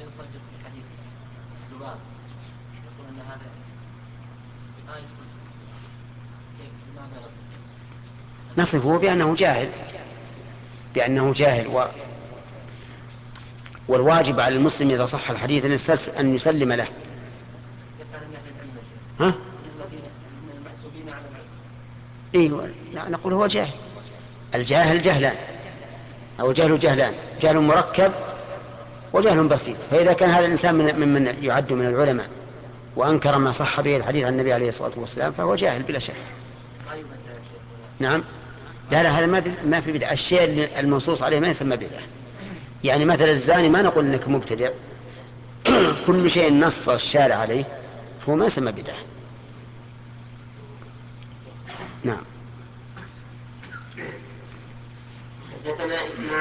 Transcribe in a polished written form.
يصدق في حديث لباب يقول أن هذا لا يدخل كيف لماذا نصفه بأنه جاهل والواجب على المسلم إذا صح الحديث أن يسلم له. ها؟ إيه، نقول هو جاهل. الجاهل جهلان، أو الجهل جهلان، جهل مركب وجهل بسيط. فإذا كان هذا الإنسان ممن يعد من العلماء وأنكر ما صح به الحديث عن النبي عليه الصلاة والسلام فهو جاهل بلا شك. نعم. لا هذا ما في بدعة. الشيء المنصوص عليه ما يسمى بدعة. يعني مثل الزاني ما نقول انك مبتدع. كل شيء نص الشارع عليه فهو ما يسمى بدعة. نعم. حدثنا إسماعيل